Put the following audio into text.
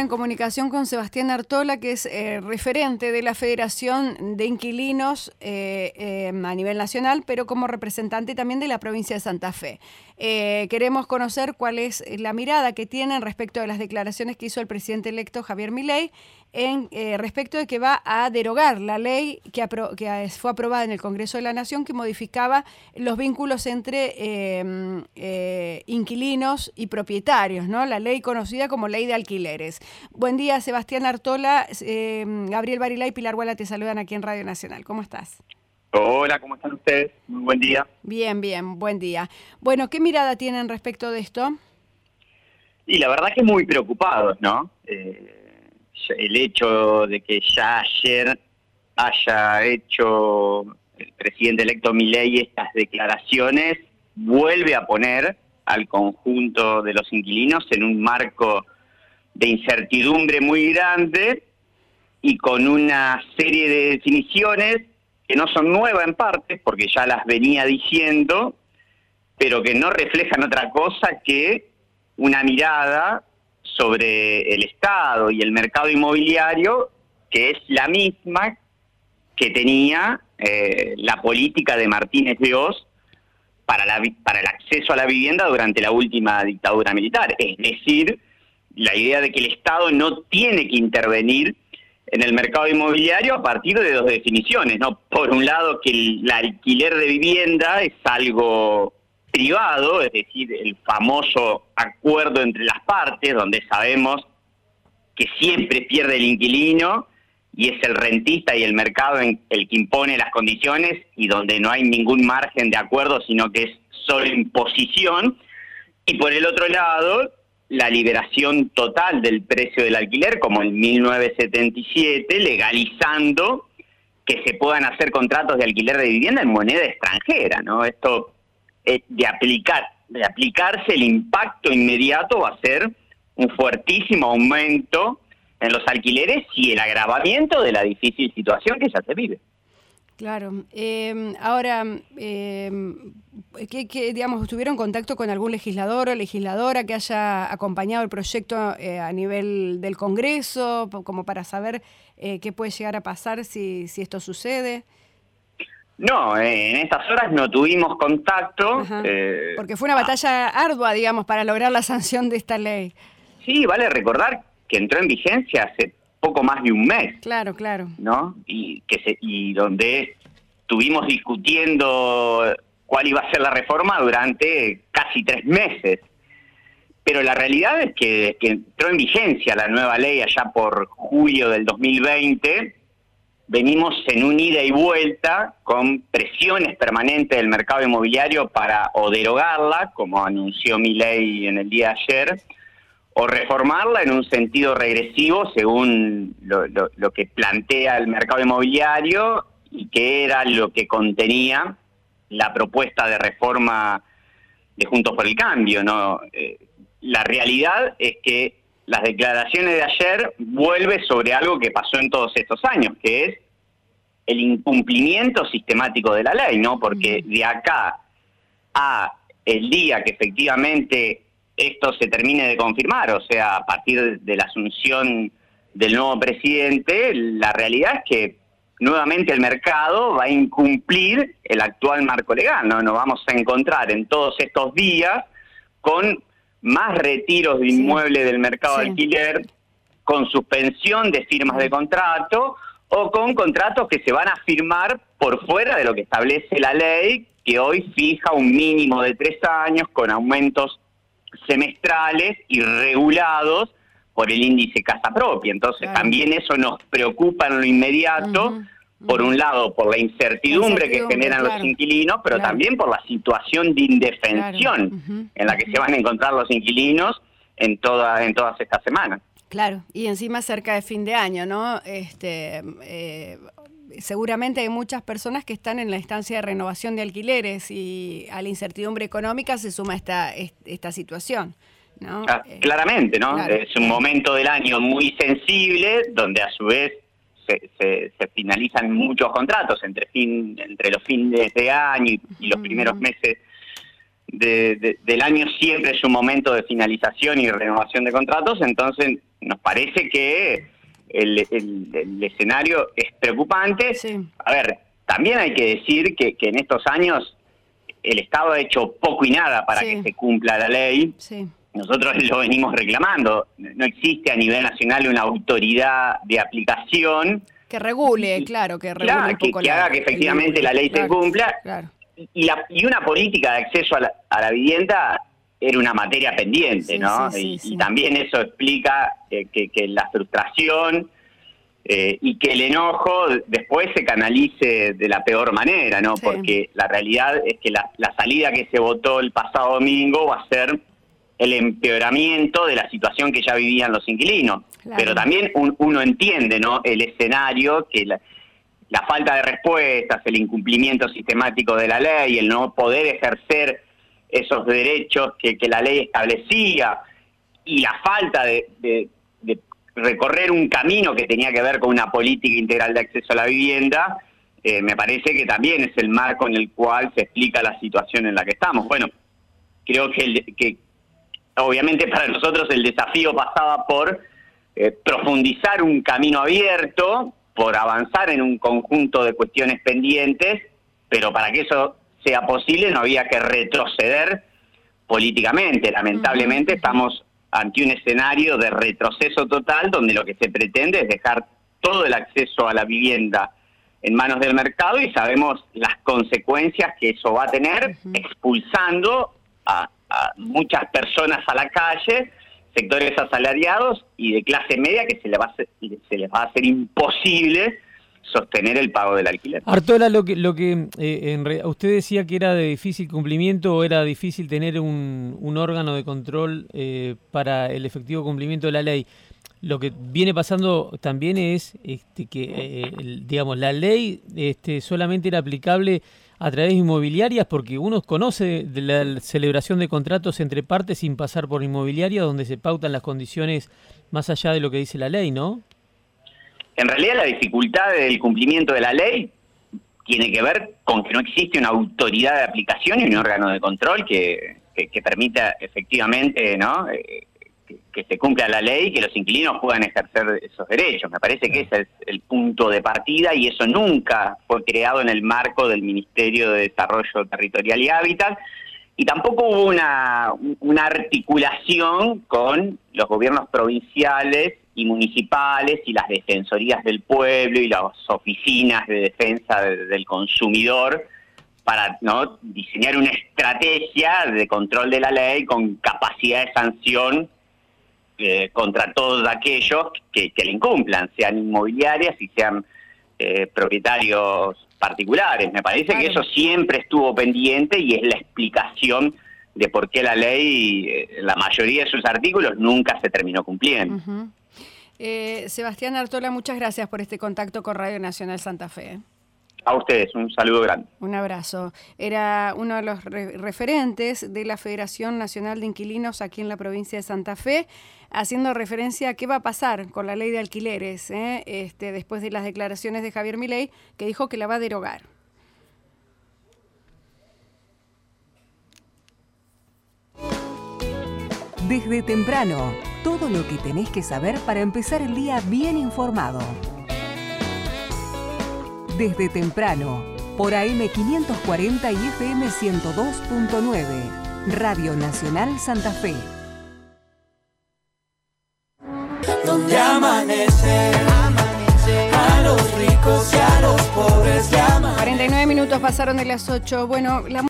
en comunicación con Sebastián Artola, que es referente de la Federación de Inquilinos a nivel nacional, pero como representante también de la provincia de Santa Fe. Queremos conocer cuál es la mirada que tienen respecto de las declaraciones que hizo el presidente electo Javier Milei respecto de que va a derogar la ley que fue aprobada en el Congreso de la Nación, que modificaba los vínculos entre inquilinos y propietarios, ¿no? La ley conocida como Ley de Alquileres. Buen día, Sebastián Artola. Gabriel Barilay y Pilar Guala te saludan aquí en Radio Nacional. ¿Cómo estás? Hola, ¿cómo están ustedes? Muy buen día. Bien, buen día. Bueno, ¿qué mirada tienen respecto de esto? Y la verdad que muy preocupados, ¿no? El hecho de que ya ayer haya hecho el presidente electo Milei estas declaraciones vuelve a poner al conjunto de los inquilinos en un marco de incertidumbre muy grande y con una serie de definiciones que no son nuevas en parte, porque ya las venía diciendo, pero que no reflejan otra cosa que una mirada sobre el Estado y el mercado inmobiliario que es la misma que tenía la política de Martínez de Hoz para el acceso a la vivienda durante la última dictadura militar. Es decir, la idea de que el Estado no tiene que intervenir en el mercado inmobiliario a partir de dos definiciones, ¿no? Por un lado, que el alquiler de vivienda es algo privado, es decir, el famoso acuerdo entre las partes, donde sabemos que siempre pierde el inquilino y es el rentista y el mercado el que impone las condiciones y donde no hay ningún margen de acuerdo, sino que es solo imposición. Y por el otro lado, la liberación total del precio del alquiler, como en 1977, legalizando que se puedan hacer contratos de alquiler de vivienda en moneda extranjera, ¿no? Esto de aplicarse, el impacto inmediato va a ser un fuertísimo aumento en los alquileres y el agravamiento de la difícil situación que ya se vive. Claro. Ahora, digamos, ¿tuvieron contacto con algún legislador o legisladora que haya acompañado el proyecto a nivel del Congreso, como para saber qué puede llegar a pasar si esto sucede? No, en estas horas no tuvimos contacto. Porque fue una batalla ardua, digamos, para lograr la sanción de esta ley. Sí, vale recordar que entró en vigencia hace poco más de un mes. Claro. ¿No? Y donde estuvimos discutiendo cuál iba a ser la reforma durante casi 3 meses. Pero la realidad es que entró en vigencia la nueva ley allá por julio del 2020, venimos en un ida y vuelta con presiones permanentes del mercado inmobiliario para o derogarla, como anunció Milei en el día de ayer, o reformarla en un sentido regresivo según lo que plantea el mercado inmobiliario y que era lo que contenía la propuesta de reforma de Juntos por el Cambio, ¿no? La realidad es que las declaraciones de ayer vuelven sobre algo que pasó en todos estos años, que es el incumplimiento sistemático de la ley, ¿no? Porque de acá a el día que efectivamente esto se termine de confirmar, o sea, a partir de la asunción del nuevo presidente, la realidad es que nuevamente el mercado va a incumplir el actual marco legal, ¿no? Nos vamos a encontrar en todos estos días con más retiros de inmuebles del mercado de alquiler, con suspensión de firmas de contrato o con contratos que se van a firmar por fuera de lo que establece la ley, que hoy fija un mínimo de 3 años con aumentos semestrales y regulados por el índice casa propia. Entonces también eso nos preocupa en lo inmediato, por un lado por la incertidumbre que generan los inquilinos, pero también por la situación de indefensión en la que se van a encontrar los inquilinos en todas estas semanas. Claro, y encima cerca de fin de año, ¿no? Seguramente hay muchas personas que están en la instancia de renovación de alquileres y a la incertidumbre económica se suma esta situación, ¿no? Claramente, ¿no? Claro. Es un momento del año muy sensible, donde a su vez se finalizan muchos contratos entre los fines de año y los primeros meses del año siempre es un momento de finalización y renovación de contratos, entonces nos parece que el escenario es preocupante. Sí. A ver, también hay que decir que en estos años el Estado ha hecho poco y nada para Sí. que se cumpla la ley. Sí. Nosotros lo venimos reclamando. No existe a nivel nacional una autoridad de aplicación Que regule, claro, que regule un poco que haga que efectivamente la ley se cumpla. Claro. Y una política de acceso a la vivienda era una materia pendiente, Sí, ¿no? sí, sí. Y también eso explica que la frustración y que el enojo después se canalice de la peor manera, ¿no? Sí. Porque la realidad es que la salida que se votó el pasado domingo va a ser el empeoramiento de la situación que ya vivían los inquilinos. Claro. Pero también uno entiende, ¿no?, el escenario, que la falta de respuestas, el incumplimiento sistemático de la ley, el no poder ejercer esos derechos que la ley establecía, y la falta de recorrer un camino que tenía que ver con una política integral de acceso a la vivienda, me parece que también es el marco en el cual se explica la situación en la que estamos. Bueno, creo que obviamente para nosotros el desafío pasaba por profundizar un camino abierto, por avanzar en un conjunto de cuestiones pendientes, pero para que eso sea posible no había que retroceder políticamente. Lamentablemente estamos ante un escenario de retroceso total, donde lo que se pretende es dejar todo el acceso a la vivienda en manos del mercado, y sabemos las consecuencias que eso va a tener, expulsando a muchas personas a la calle, sectores asalariados y de clase media, que se les va a hacer imposible sostener el pago del alquiler. Artola, usted decía que era de difícil cumplimiento, o era difícil tener un órgano de control para el efectivo cumplimiento de la ley. Lo que viene pasando también es que digamos, la ley solamente era aplicable a través de inmobiliarias, porque uno conoce de la celebración de contratos entre partes sin pasar por inmobiliaria, donde se pautan las condiciones más allá de lo que dice la ley, ¿no? En realidad la dificultad del cumplimiento de la ley tiene que ver con que no existe una autoridad de aplicación y un órgano de control que permita efectivamente, ¿no?, que se cumpla la ley y que los inquilinos puedan ejercer esos derechos. Me parece que ese es el punto de partida, y eso nunca fue creado en el marco del Ministerio de Desarrollo Territorial y Hábitat, y tampoco hubo una articulación con los gobiernos provinciales y municipales y las defensorías del pueblo y las oficinas de defensa del consumidor para, ¿no?, diseñar una estrategia de control de la ley con capacidad de sanción contra todos aquellos que la incumplan, sean inmobiliarias y sean propietarios particulares. Me parece que eso siempre estuvo pendiente, y es la explicación de por qué la ley, la mayoría de sus artículos, nunca se terminó cumpliendo. Sebastián Artola, muchas gracias por este contacto con Radio Nacional Santa Fe. A ustedes, un saludo grande. Un abrazo. Era uno de los referentes de la Federación Nacional de Inquilinos aquí en la provincia de Santa Fe, haciendo referencia a qué va a pasar con la ley de alquileres, después de las declaraciones de Javier Milei, que dijo que la va a derogar. Desde temprano, todo lo que tenés que saber para empezar el día bien informado. Desde temprano, por AM540 y FM 102.9, Radio Nacional Santa Fe. Donde amanece, a los ricos y a los pobres llaman. 49 minutos pasaron de las 8. Bueno, la